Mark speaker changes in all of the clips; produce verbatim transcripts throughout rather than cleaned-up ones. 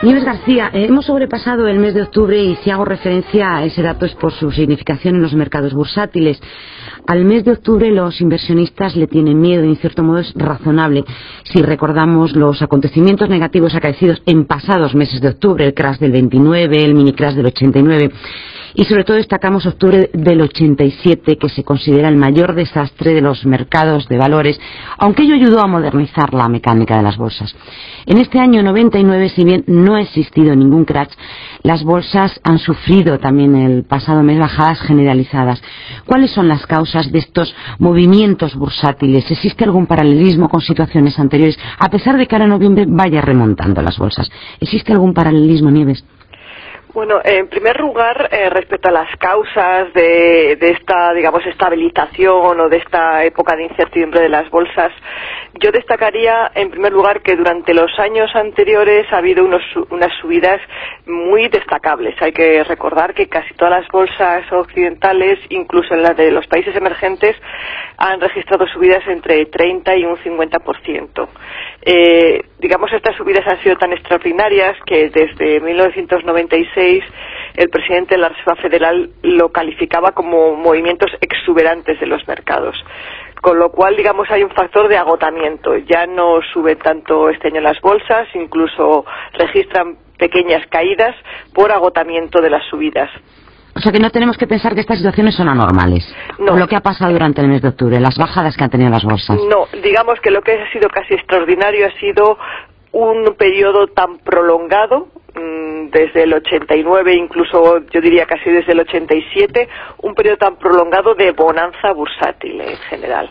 Speaker 1: Nieves García, eh, hemos sobrepasado el mes de octubre y si hago referencia a ese dato es por su significación en los mercados bursátiles. Al mes de octubre los inversionistas le tienen miedo y en cierto modo es razonable si recordamos los acontecimientos negativos acaecidos en pasados meses de octubre, el crash del veintinueve, el mini crash del ochenta y nueve y sobre todo destacamos octubre del ochenta y siete, que se considera el mayor desastre de los mercados de valores, aunque ello ayudó a modernizar la mecánica de las bolsas. En este año noventa y nueve, si bien no ha existido ningún crash, las bolsas han sufrido también el pasado mes bajadas generalizadas. ¿Cuáles son las causas de estos movimientos bursátiles? ¿Existe algún paralelismo con situaciones anteriores? A pesar de que ahora en noviembre vaya remontando las bolsas, ¿existe algún paralelismo, Nieves?
Speaker 2: Bueno, en primer lugar, eh, respecto a las causas de, de esta, digamos, estabilización o de esta época de incertidumbre de las bolsas, yo destacaría, en primer lugar, que durante los años anteriores ha habido unos, unas subidas muy destacables. Hay que recordar que casi todas las bolsas occidentales, incluso en las de los países emergentes, han registrado subidas entre treinta y un cincuenta por ciento. Eh, digamos, estas subidas han sido tan extraordinarias que desde mil novecientos noventa y seis el presidente de la Reserva Federal lo calificaba como movimientos exuberantes de los mercados. Con lo cual, digamos, hay un factor de agotamiento. Ya no suben tanto este año las bolsas, incluso registran pequeñas caídas por agotamiento de las subidas.
Speaker 1: O sea que no tenemos que pensar que estas situaciones son anormales.
Speaker 2: No.
Speaker 1: Por lo que ha pasado durante el mes de octubre, las bajadas que han tenido las bolsas.
Speaker 2: No, digamos que lo que ha sido casi extraordinario ha sido un periodo tan prolongado, mmm, desde el ochenta y nueve, incluso yo diría casi desde el ochenta y siete, un periodo tan prolongado de bonanza bursátil en general.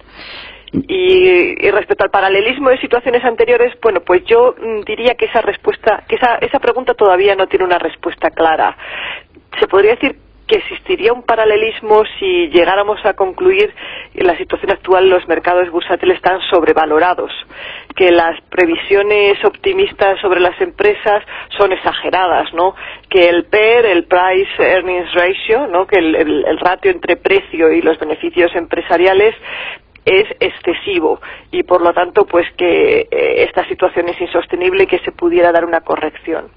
Speaker 2: Y, y respecto al paralelismo de situaciones anteriores, bueno, pues yo mmm, diría que esa respuesta, que esa, esa pregunta todavía no tiene una respuesta clara. Se podría decir que existiría un paralelismo si llegáramos a concluir que en la situación actual los mercados bursátiles están sobrevalorados, que las previsiones optimistas sobre las empresas son exageradas, ¿no? Que el P E R, el Price Earnings Ratio, ¿no? Que el, el, el ratio entre precio y los beneficios empresariales es excesivo y por lo tanto pues que eh, esta situación es insostenible y que se pudiera dar una corrección.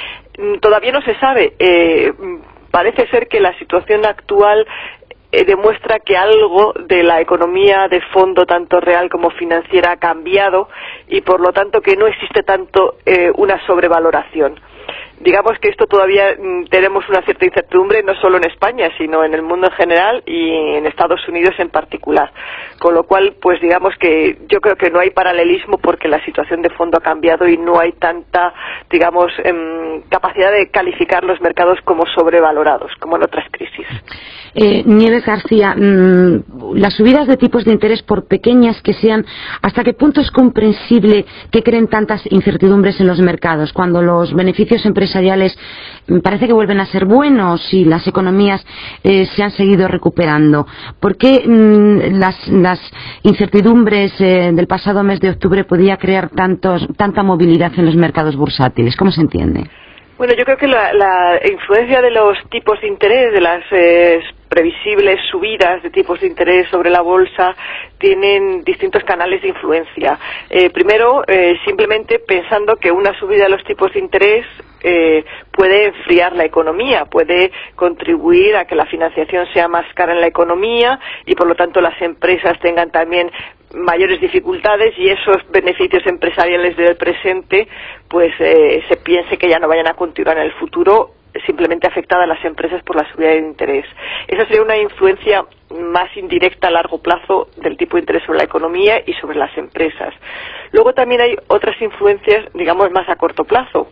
Speaker 2: Todavía no se sabe. Eh, parece ser que la situación actual eh, demuestra que algo de la economía de fondo, tanto real como financiera, ha cambiado y por lo tanto que no existe tanto eh, una sobrevaloración. Digamos que esto todavía mm, tenemos una cierta incertidumbre, no solo en España, sino en el mundo en general y en Estados Unidos en particular. Con lo cual, pues digamos que yo creo que no hay paralelismo porque la situación de fondo ha cambiado y no hay tanta, digamos, eh, capacidad de calificar los mercados como sobrevalorados, como en otras crisis.
Speaker 1: Eh, Nieves García, mmm, las subidas de tipos de interés, por pequeñas que sean, ¿hasta qué punto es comprensible que creen tantas incertidumbres en los mercados cuando los beneficios empresariales parece que vuelven a ser buenos y las economías eh, se han seguido recuperando? ¿Por qué mmm, las, las incertidumbres eh, del pasado mes de octubre podía crear tantos, tanta movilidad en los mercados bursátiles? ¿Cómo se entiende?
Speaker 2: Bueno, yo creo que la, la influencia de los tipos de interés, de las eh, previsibles subidas de tipos de interés sobre la bolsa, tienen distintos canales de influencia. Eh, primero, eh, simplemente pensando que una subida de los tipos de interés eh, puede enfriar la economía, puede contribuir a que la financiación sea más cara en la economía y por lo tanto las empresas tengan también mayores dificultades y esos beneficios empresariales del presente pues eh, se piense que ya no vayan a continuar en el futuro, simplemente afectadas a las empresas por la subida de interés. Esa sería una influencia más indirecta a largo plazo del tipo de interés sobre la economía y sobre las empresas. Luego también hay otras influencias, digamos, más a corto plazo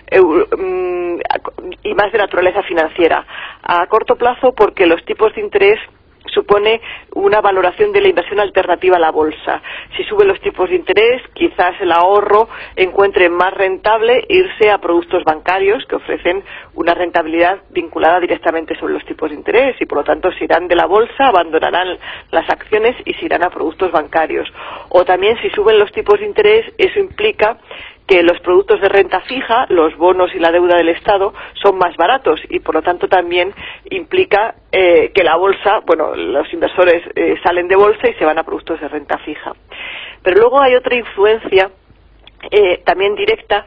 Speaker 2: y más de naturaleza financiera. A corto plazo porque los tipos de interés supone una valoración de la inversión alternativa a la bolsa. Si suben los tipos de interés, quizás el ahorro encuentre más rentable irse a productos bancarios que ofrecen una rentabilidad vinculada directamente sobre los tipos de interés y por lo tanto se irán de la bolsa, abandonarán las acciones y se irán a productos bancarios. O también si suben los tipos de interés, eso implica que los productos de renta fija, los bonos y la deuda del Estado, son más baratos y por lo tanto también implica eh, que la bolsa, bueno, los inversores eh, salen de bolsa y se van a productos de renta fija. Pero luego hay otra influencia eh, también directa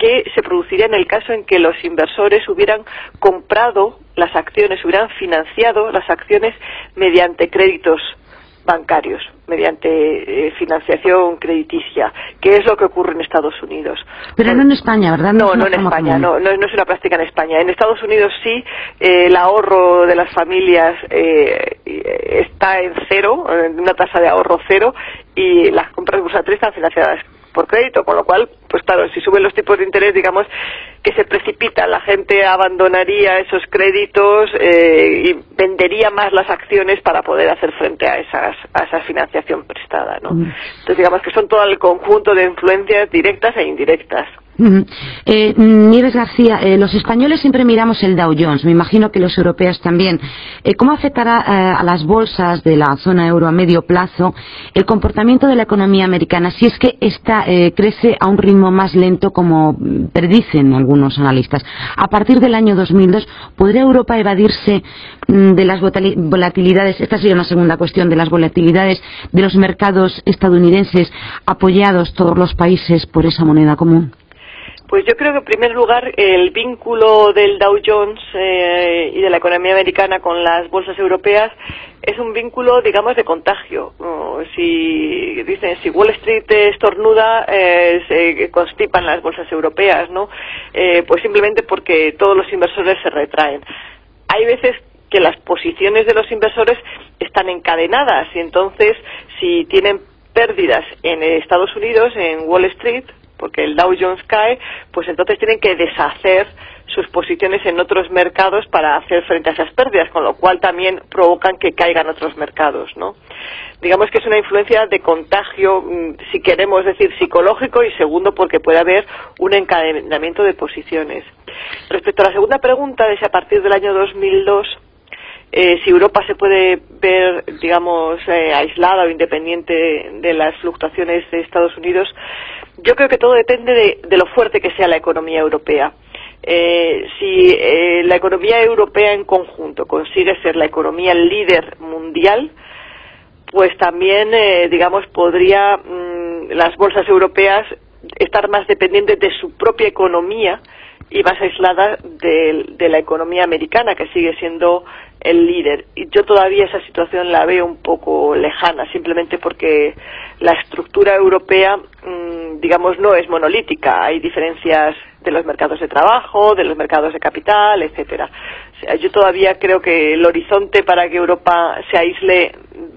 Speaker 2: que se produciría en el caso en que los inversores hubieran comprado las acciones, hubieran financiado las acciones mediante créditos bancarios, mediante eh, financiación crediticia, que es lo que ocurre en Estados Unidos.
Speaker 1: Pero
Speaker 2: pues,
Speaker 1: no en España, ¿verdad?
Speaker 2: No, no, no en España, no, no, no es una práctica en España. En Estados Unidos sí, eh, el ahorro de las familias eh, está en cero, en una tasa de ahorro cero, y las compras bursátiles están financiadas por crédito, con lo cual, pues claro, si suben los tipos de interés, digamos que se precipita, la gente abandonaría esos créditos eh, y vendería más las acciones para poder hacer frente a esas a esa financiación prestada, ¿no? Mm. Entonces, digamos que son todo el conjunto de influencias directas e indirectas.
Speaker 1: Uh-huh. eh, Nieves García, eh, los españoles siempre miramos el Dow Jones, me imagino que los europeos también. Eh, ¿Cómo afectará eh, a las bolsas de la zona euro a medio plazo el comportamiento de la economía americana si es que esta eh, crece a un ritmo más lento, como predicen algunos analistas? A partir del año dos mil dos, ¿podría Europa evadirse mm, de las volatilidades? Esta sería una segunda cuestión, de las volatilidades de los mercados estadounidenses, apoyados todos los países por esa moneda común.
Speaker 2: Pues yo creo que en primer lugar el vínculo del Dow Jones eh, y de la economía americana con las bolsas europeas es un vínculo, digamos, de contagio. Uh, si dicen, si Wall Street estornuda, eh, se constipan las bolsas europeas, ¿no? Eh, pues simplemente porque todos los inversores se retraen. Hay veces que las posiciones de los inversores están encadenadas y entonces si tienen pérdidas en Estados Unidos, en Wall Street, porque el Dow Jones cae, pues entonces tienen que deshacer sus posiciones en otros mercados para hacer frente a esas pérdidas, con lo cual también provocan que caigan otros mercados, ¿no? Digamos que es una influencia de contagio, si queremos decir psicológico, y segundo porque puede haber un encadenamiento de posiciones. Respecto a la segunda pregunta, de si a partir del año dos mil dos Eh, si Europa se puede ver, digamos, eh, aislada o independiente de, de las fluctuaciones de Estados Unidos, yo creo que todo depende de, de lo fuerte que sea la economía europea. Eh, si eh, la economía europea en conjunto consigue ser la economía líder mundial, pues también, eh, digamos, podría mmm, las bolsas europeas estar más dependientes de su propia economía y más aislada de, de la economía americana, que sigue siendo el líder. Y yo todavía esa situación la veo un poco lejana, simplemente porque la estructura europea, mmm, digamos, no es monolítica. Hay diferencias de los mercados de trabajo, de los mercados de capital, etcétera. O sea, yo todavía creo que el horizonte para que Europa se aísle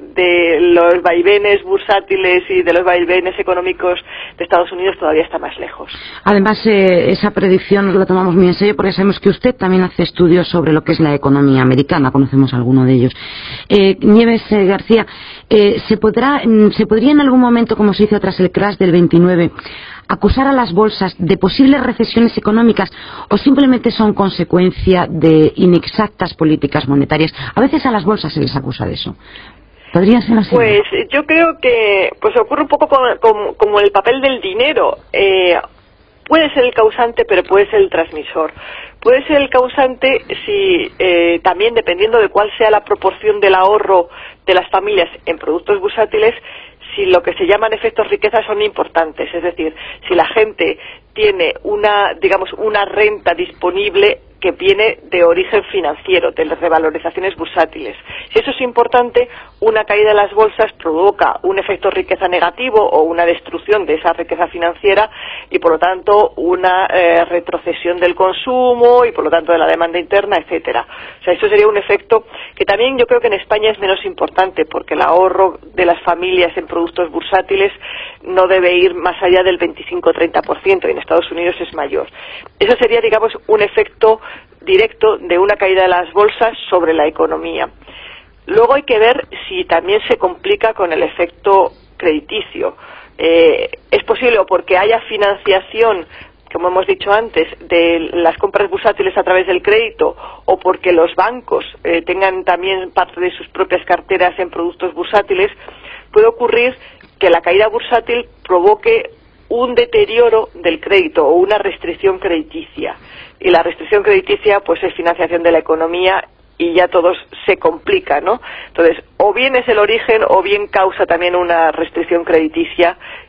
Speaker 2: de los vaivenes bursátiles y de los vaivenes económicos de Estados Unidos todavía está más lejos.
Speaker 1: Además, eh, esa predicción la tomamos muy en serio porque sabemos que usted también hace estudios sobre lo que es la economía americana, conocemos alguno de ellos. Eh, Nieves eh, García, eh, ¿se podrá, se podría en algún momento, como se hizo tras el crash del veintinueve, acusar a las bolsas de posibles recesiones económicas o simplemente son consecuencia de inexactas políticas monetarias? A veces a las bolsas se les acusa de eso. ¿Podría ser así?
Speaker 2: Pues yo creo que pues ocurre un poco como, como, como el papel del dinero. Eh, puede ser el causante, pero puede ser el transmisor. Puede ser el causante si eh, también, dependiendo de cuál sea la proporción del ahorro de las familias en productos bursátiles, si lo que se llaman efectos riqueza son importantes. Es decir, si la gente tiene una, digamos, una renta disponible que viene de origen financiero, de las revalorizaciones bursátiles. Si eso es importante, una caída de las bolsas provoca un efecto riqueza negativo o una destrucción de esa riqueza financiera y, por lo tanto, una eh, retrocesión del consumo y, por lo tanto, de la demanda interna, etcétera. O sea, eso sería un efecto que también yo creo que en España es menos importante porque el ahorro de las familias en productos bursátiles no debe ir más allá del veinticinco a treinta por ciento y en Estados Unidos es mayor. Eso sería, digamos, un efecto directo de una caída de las bolsas sobre la economía. Luego hay que ver si también se complica con el efecto crediticio. Eh, es posible o porque haya financiación, como hemos dicho antes, de las compras bursátiles a través del crédito o porque los bancos eh, tengan también parte de sus propias carteras en productos bursátiles, puede ocurrir que la caída bursátil provoque un deterioro del crédito o una restricción crediticia. Y la restricción crediticia pues es financiación de la economía y ya todo se complica, ¿no? Entonces, o bien es el origen o bien causa también una restricción crediticia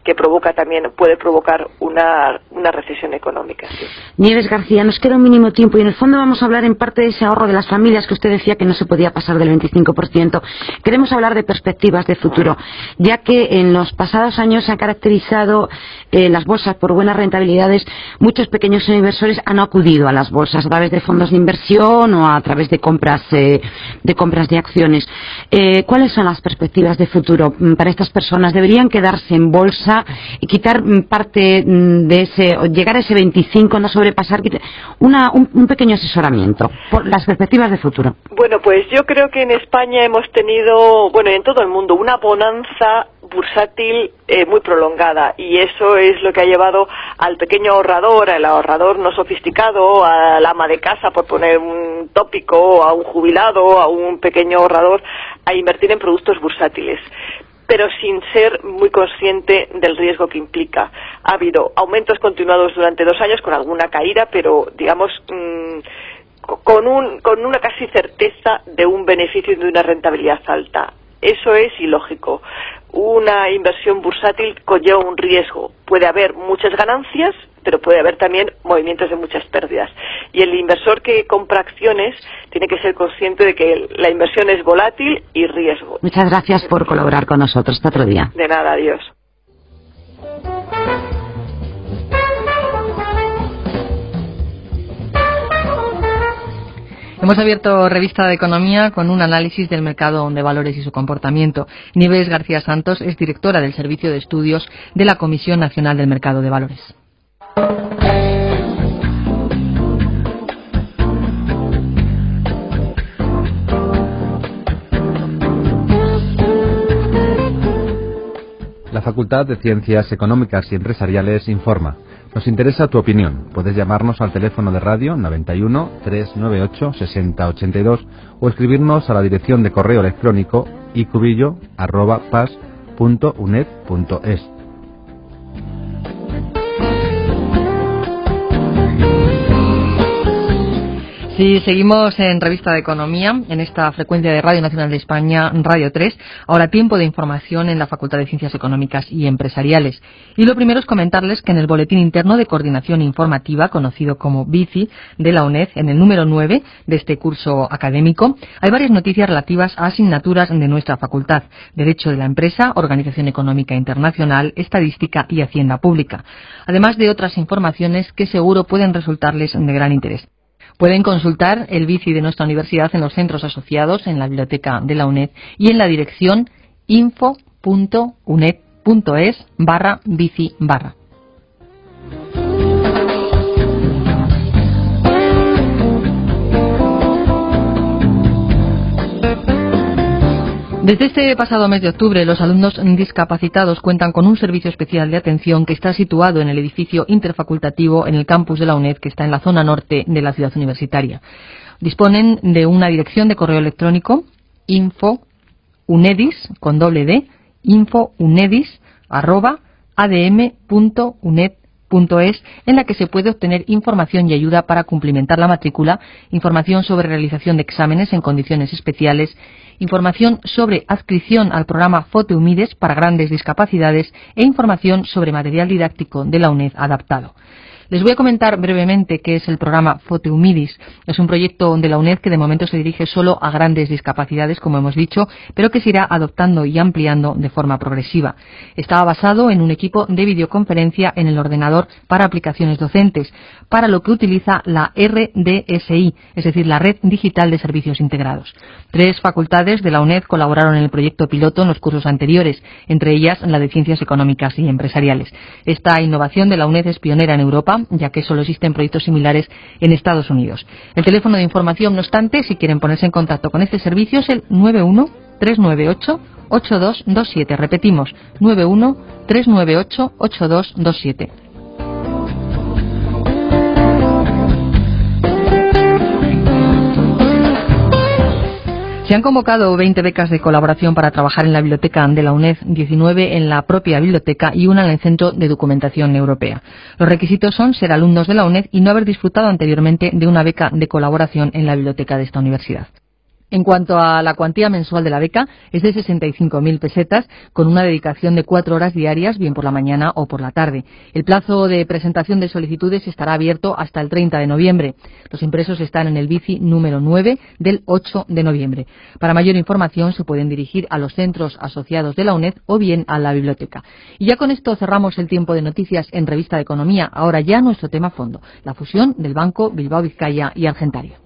Speaker 2: que provoca también, puede provocar una, una recesión económica. Sí.
Speaker 1: Nieves García, nos queda un mínimo tiempo y en el fondo vamos a hablar en parte de ese ahorro de las familias que usted decía que no se podía pasar del veinticinco por ciento. Queremos hablar de perspectivas de futuro, ya que en los pasados años se han caracterizado eh, las bolsas por buenas rentabilidades. Muchos pequeños inversores han acudido a las bolsas a través de fondos de inversión o a través de compras eh, de compras de acciones. Eh, ¿Cuáles son las perspectivas de futuro para estas personas? ¿Deberían quedarse en bolsa y quitar parte de ese, o llegar a ese veinticinco, no sobrepasar, una, un, un pequeño asesoramiento por las perspectivas de futuro?
Speaker 2: Bueno, pues yo creo que en España hemos tenido, bueno, en todo el mundo, una bonanza bursátil eh, muy prolongada, y eso es lo que ha llevado al pequeño ahorrador, al ahorrador no sofisticado, al ama de casa, por poner un tópico, a un jubilado, a un pequeño ahorrador, a invertir en productos bursátiles, pero sin ser muy consciente del riesgo que implica. Ha habido aumentos continuados durante dos años con alguna caída, pero digamos mmm, con, un, con una casi certeza de un beneficio y de una rentabilidad alta. Eso es ilógico. Una inversión bursátil conlleva un riesgo. Puede haber muchas ganancias, pero puede haber también movimientos de muchas pérdidas. Y el inversor que compra acciones tiene que ser consciente de que la inversión es volátil y riesgo.
Speaker 1: Muchas gracias por colaborar con nosotros. Hasta otro día.
Speaker 2: De nada, adiós.
Speaker 3: Hemos abierto Revista de Economía con un análisis del mercado de valores y su comportamiento. Nieves García Santos es directora del Servicio de Estudios de la Comisión Nacional del Mercado de Valores.
Speaker 4: La Facultad de Ciencias Económicas y Empresariales informa. Nos interesa tu opinión. Puedes llamarnos al teléfono de radio noventa y uno, trescientos noventa y ocho, sesenta ochenta y dos o escribirnos a la dirección de correo electrónico icubillo arroba pas punto uned punto es.
Speaker 3: Sí, seguimos en Revista de Economía, en esta frecuencia de Radio Nacional de España, Radio tres. Ahora tiempo de información en la Facultad de Ciencias Económicas y Empresariales. Y lo primero es comentarles que en el Boletín Interno de Coordinación Informativa, conocido como B I C I, de la UNED, en el número nueve de este curso académico, hay varias noticias relativas a asignaturas de nuestra facultad: Derecho de la Empresa, Organización Económica Internacional, Estadística y Hacienda Pública, además de otras informaciones que seguro pueden resultarles de gran interés. Pueden consultar el B I C I de nuestra universidad en los centros asociados, en la biblioteca de la UNED y en la dirección info punto uned punto es barra B I C I barra. Desde este pasado mes de octubre, los alumnos discapacitados cuentan con un servicio especial de atención que está situado en el edificio interfacultativo en el campus de la UNED, que está en la zona norte de la ciudad universitaria. Disponen de una dirección de correo electrónico, infounedis, con doble D, infounedis, arroba, adm punto uned punto es, en la que se puede obtener información y ayuda para cumplimentar la matrícula, información sobre realización de exámenes en condiciones especiales, información sobre adscripción al programa FOTEUMIDES para grandes discapacidades e información sobre material didáctico de la UNED adaptado. Les voy a comentar brevemente qué es el programa FOTEUMIDES. Es un proyecto de la UNED que de momento se dirige solo a grandes discapacidades, como hemos dicho, pero que se irá adoptando y ampliando de forma progresiva. Está basado en un equipo de videoconferencia en el ordenador para aplicaciones docentes, para lo que utiliza la R D S I, es decir, la Red Digital de Servicios Integrados. Tres facultades de la UNED colaboraron en el proyecto piloto en los cursos anteriores, entre ellas la de Ciencias Económicas y Empresariales. Esta innovación de la UNED es pionera en Europa, ya que solo existen proyectos similares en Estados Unidos. El teléfono de información, no obstante, si quieren ponerse en contacto con este servicio, es el nueve uno, tres nueve ocho, ocho dos dos siete. Repetimos, nueve uno, tres nueve ocho, ocho dos dos siete. Se han convocado veinte becas de colaboración para trabajar en la biblioteca de la UNED, diecinueve en la propia biblioteca y una en el Centro de Documentación Europea. Los requisitos son ser alumnos de la UNED y no haber disfrutado anteriormente de una beca de colaboración en la biblioteca de esta universidad. En cuanto a la cuantía mensual de la beca, es de sesenta y cinco mil pesetas, con una dedicación de cuatro horas diarias, bien por la mañana o por la tarde. El plazo de presentación de solicitudes estará abierto hasta el treinta de noviembre. Los impresos están en el B I C I número nueve del ocho de noviembre. Para mayor información se pueden dirigir a los centros asociados de la UNED o bien a la biblioteca. Y ya con esto cerramos el tiempo de noticias en Revista de Economía. Ahora ya nuestro tema fondo, la fusión del Banco Bilbao Vizcaya y Argentario.